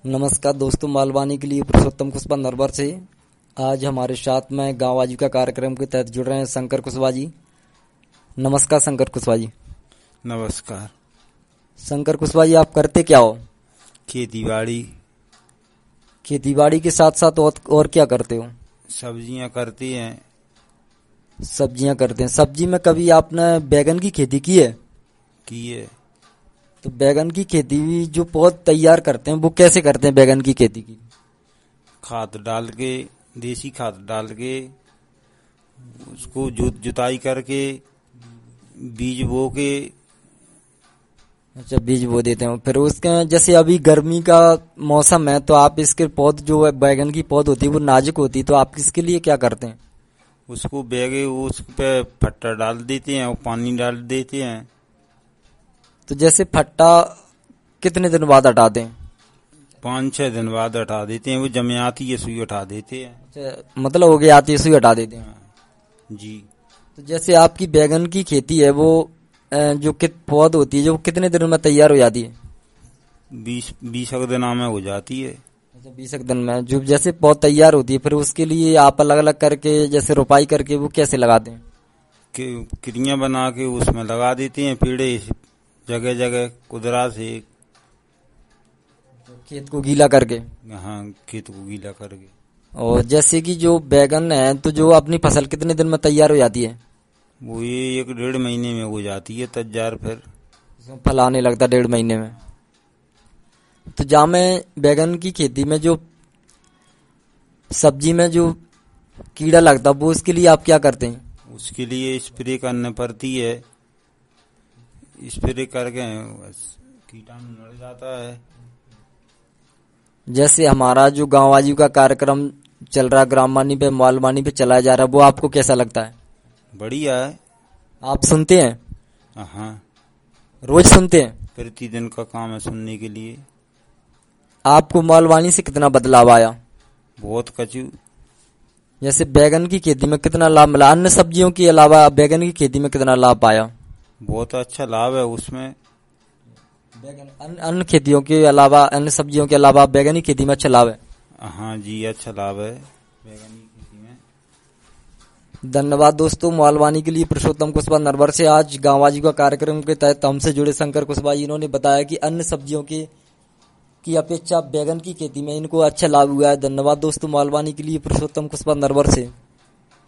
नमस्कार दोस्तों, मालवानी के लिए पुरुषोत्तम कुशवाहा नरवर से। आज हमारे साथ में गांव आजीविका कार्यक्रम के तहत जुड़ रहे हैं शंकर कुशवाहा जी। नमस्कार शंकर कुशवाहा जी। नमस्कार। शंकर कुशवाहा जी, आप करते क्या हो? खेती बाड़ी के साथ साथ और क्या करते हो? सब्जियां करती हैं। सब्जियां करते हैं। सब्जी में कभी आपने बैगन की खेती की है? की है। तो बैगन की खेती भी जो पौध तैयार करते हैं वो कैसे करते हैं बैगन की खेती की? खाद डाल के, देसी खाद डाल के उसको जुताई करके बीज बो के। अच्छा, बीज बो देते हो। फिर उसके जैसे अभी गर्मी का मौसम है तो आप इसके पौध जो है बैगन की पौध होती है वो नाजुक होती है, तो आप इसके लिए क्या करते हैं? उसको बैगे उस पे फट्टा डाल देते हैं और पानी डाल देते हैं। तो जैसे फट्टा कितने दिन बाद हटा दें? 5-6 दिन बाद हटा देते हैं। वो जमे आती है सुई हटा देते हैं। अच्छा, मतलब हो गया आती है सुई हटा देते हैं जी। तो जैसे आपकी बैगन की खेती है वो जो पौध होती है जो कितने दिनों में तैयार हो जाती है? 20 दिन में हो जाती है। अच्छा, 20 दिन में जो जैसे पौध तैयार होती है फिर उसके लिए आप अलग अलग करके जैसे रोपाई करके वो कैसे लगाते हैं? किरियां बना के उसमें लगा देते हैं पेड़े, जगह जगह कुदरा से। खेत को गीला करके? हाँ, खेत को गीला करके। और जैसे कि जो बैगन है तो जो अपनी फसल कितने दिन में तैयार हो जाती है? वो ये 1-1.5 महीने में हो जाती है तैयार। फिर फल आने लगता 1.5 महीने में। तो जहाँ में बैगन की खेती में जो सब्जी में जो कीड़ा लगता वो उसके लिए आप क्या करते हैं? उसके लिए स्प्रे करना पड़ती है। स्प्रे करके बस कीटाणु मर जाता है। जैसे हमारा जो गांव आजीविका कार्यक्रम चल रहा है ग्रामवाणी पे मालवानी पे चलाया जा रहा है वो आपको कैसा लगता है? बढ़िया है। आप सुनते हैं? हाँ, रोज सुनते हैं? प्रतिदिन का काम है सुनने के लिए। आपको मालवानी से कितना बदलाव आया? बहुत कचू। जैसे बैगन की खेती में कितना लाभ मिला, अन्य सब्जियों के अलावा बैगन की खेती में कितना लाभ पाया? बहुत अच्छा लाभ है उसमें। बैगन अन्य खेतियों के अलावा, अन्य सब्जियों के अलावा बैगन की खेती में अच्छा लाभ है? हाँ जी, अच्छा लाभ है बैगन की खेती में। धन्यवाद दोस्तों। मालवानी के लिए पुरुषोत्तम कुशवाहा नरवर से। आज गांव आजीविका कार्यक्रम के तहत हमसे जुड़े शंकर कुशवाहा जी, इन्होंने बताया कि अन्य सब्जियों की अपेक्षा बैगन की खेती में इनको अच्छा लाभ हुआ है। धन्यवाद दोस्तों। मालवानी के लिए पुरुषोत्तम कुशवाहा नरवर से।